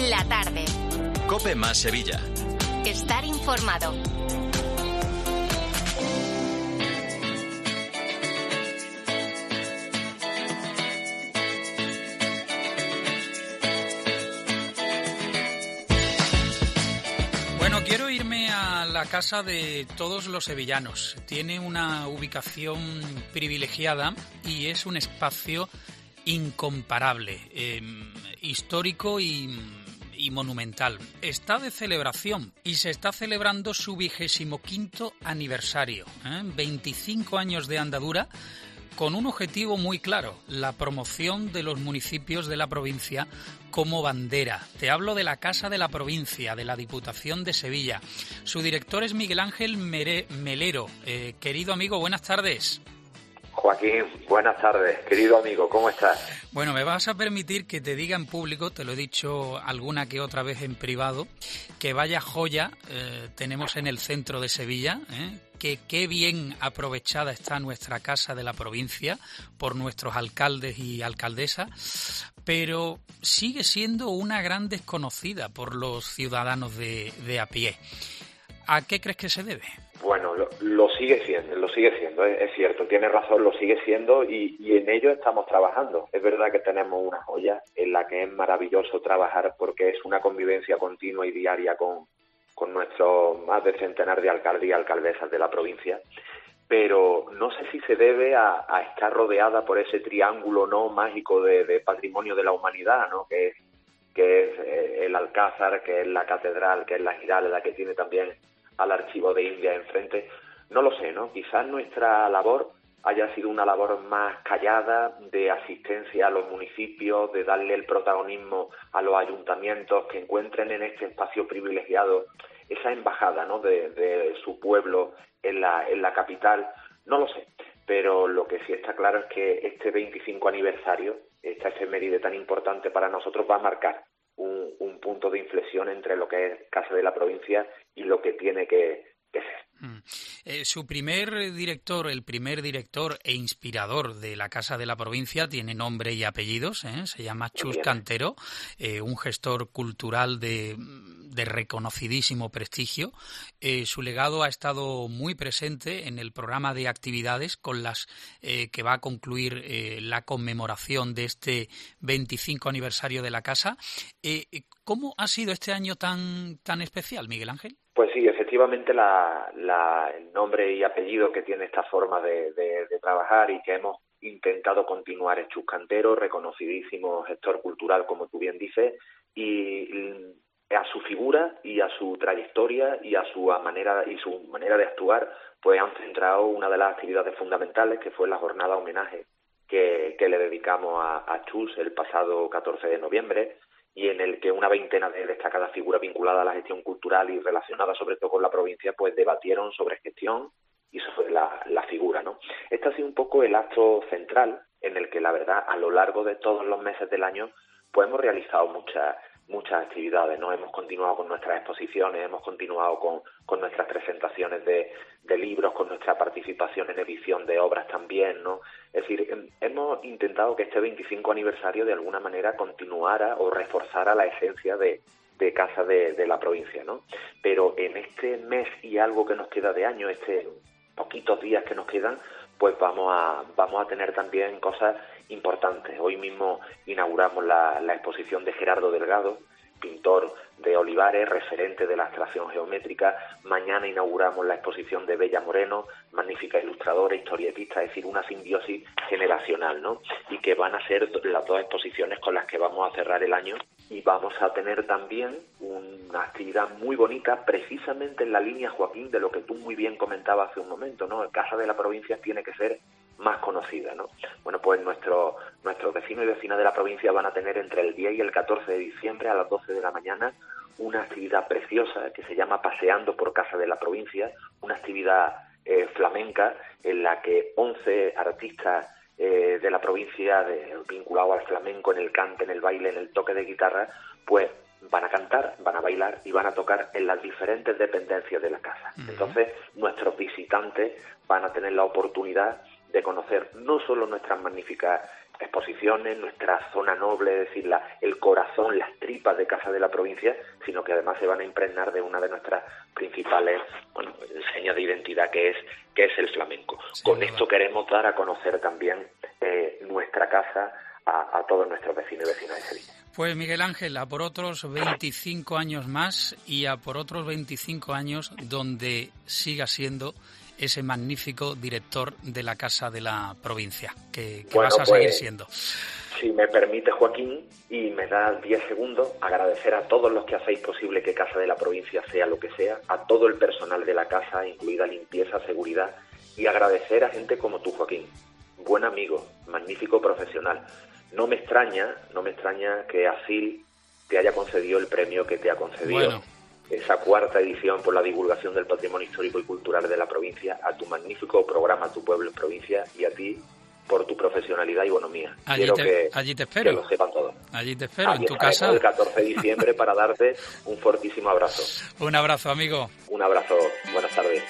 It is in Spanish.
La tarde. COPE más Sevilla. Estar informado. Bueno, quiero irme a la casa de todos los sevillanos. Tiene una ubicación privilegiada y es un espacio incomparable, histórico y monumental. Está de celebración y se está celebrando su 25º aniversario, 25 años de andadura, con un objetivo muy claro: la promoción de los municipios de la provincia como bandera. Te hablo de la Casa de la Provincia, de la Diputación de Sevilla. Su director es Miguel Ángel Melero. Querido amigo, buenas tardes. Joaquín, buenas tardes. Querido amigo, ¿cómo estás? Bueno, me vas a permitir que te diga en público, te lo he dicho alguna que otra vez en privado, que vaya joya tenemos en el centro de Sevilla, que qué bien aprovechada está nuestra Casa de la Provincia por nuestros alcaldes y alcaldesas, pero sigue siendo una gran desconocida por los ciudadanos de a pie. ¿A qué crees que se debe? Bueno, lo sigue siendo, es cierto, tienes razón, lo sigue siendo y en ello estamos trabajando. Es verdad que tenemos una joya en la que es maravilloso trabajar porque es una convivencia continua y diaria con nuestros más de centenar de alcaldes y alcaldesas de la provincia, pero no sé si se debe a estar rodeada por ese triángulo no mágico de patrimonio de la humanidad, ¿no? que es el Alcázar, que es la catedral, que es la Giralda, que tiene también al Archivo de Indias enfrente. No lo sé, ¿no? Quizás nuestra labor haya sido una labor más callada, de asistencia a los municipios, de darle el protagonismo a los ayuntamientos, que encuentren en este espacio privilegiado esa embajada, ¿no? de su pueblo en la capital. No lo sé, pero lo que sí está claro es que este 25 aniversario, esta efeméride tan importante para nosotros, va a marcar un punto de inflexión entre lo que es Casa de la Provincia y lo que tiene que ser. Su primer director, el primer director e inspirador de la Casa de la Provincia, tiene nombre y apellidos, se llama Chus Cantero, un gestor cultural de reconocidísimo prestigio. Su legado ha estado muy presente en el programa de actividades con las que va a concluir la conmemoración de este 25 aniversario de la Casa. ¿Cómo ha sido este año tan especial, Miguel Ángel? Pues sí, efectivamente el nombre y apellido que tiene esta forma de trabajar y que hemos intentado continuar es Chus Cantero, reconocidísimo gestor cultural, como tú bien dices, y a su figura y a su trayectoria y a su manera de actuar, pues han centrado una de las actividades fundamentales, que fue la jornada homenaje que le dedicamos a Chus el pasado 14 de noviembre, y en el que una veintena de destacadas figuras vinculadas a la gestión cultural y relacionadas sobre todo con la provincia, pues debatieron sobre gestión y sobre la figura, ¿no? Este ha sido un poco el acto central en el que, la verdad, a lo largo de todos los meses del año, pues hemos realizado muchas actividades, ¿no? Hemos continuado con nuestras exposiciones, hemos continuado con nuestras presentaciones de libros, con nuestra participación en edición de obras también, ¿no? Es decir, hemos intentado que este 25 aniversario de alguna manera continuara o reforzara la esencia de Casa de la Provincia, ¿no? Pero en este mes y algo que nos queda de año, poquitos días que nos quedan, pues vamos a tener también cosas importantes. Hoy mismo inauguramos la exposición de Gerardo Delgado, pintor de olivares, referente de la abstracción geométrica. Mañana inauguramos la exposición de Bella Moreno, magnífica ilustradora, historietista, es decir, una simbiosis generacional, ¿no? Y que van a ser las dos exposiciones con las que vamos a cerrar el año, y vamos a tener también una actividad muy bonita, precisamente en la línea, Joaquín, de lo que tú muy bien comentabas hace un momento, ¿no? Casa de la Provincia tiene que ser más conocida, ¿no? Bueno, pues nuestros vecinos y vecinas de la provincia van a tener entre el 10 y el 14 de diciembre a las 12 de la mañana una actividad preciosa que se llama Paseando por Casa de la Provincia, una actividad flamenca en la que 11 artistas de la provincia vinculados al flamenco, en el cante, en el baile, en el toque de guitarra, pues van a cantar, van a bailar y van a tocar en las diferentes dependencias de la casa. Entonces, nuestros visitantes van a tener la oportunidad de conocer no solo nuestras magníficas exposiciones, nuestra zona noble, es decir, el corazón, las tripas de Casa de la Provincia, sino que además se van a impregnar de una de nuestras principales señas de identidad, que es el flamenco. Sí, con esto queremos dar a conocer también nuestra casa a todos nuestros vecinos y vecinas de Sevilla. Pues Miguel Ángel, a por otros 25 años más y a por otros 25 años donde siga siendo ese magnífico director de la Casa de la Provincia, que vas a seguir siendo. Si me permite, Joaquín, y me da 10 segundos, agradecer a todos los que hacéis posible que Casa de la Provincia sea lo que sea, a todo el personal de la casa, incluida limpieza, seguridad, y agradecer a gente como tú, Joaquín, buen amigo, magnífico profesional. No me extraña que ASIL te haya concedido el premio que te ha concedido. Bueno. Esa 4ª edición por la divulgación del patrimonio histórico y cultural de la provincia, a tu magnífico programa Tu Pueblo en Provincia, y a ti por tu profesionalidad y bonomía. Allí te espero. Que lo sepan todos. Allí te espero, en tu casa. El 14 de diciembre para darte un fortísimo abrazo. Un abrazo, amigo. Un abrazo. Buenas tardes.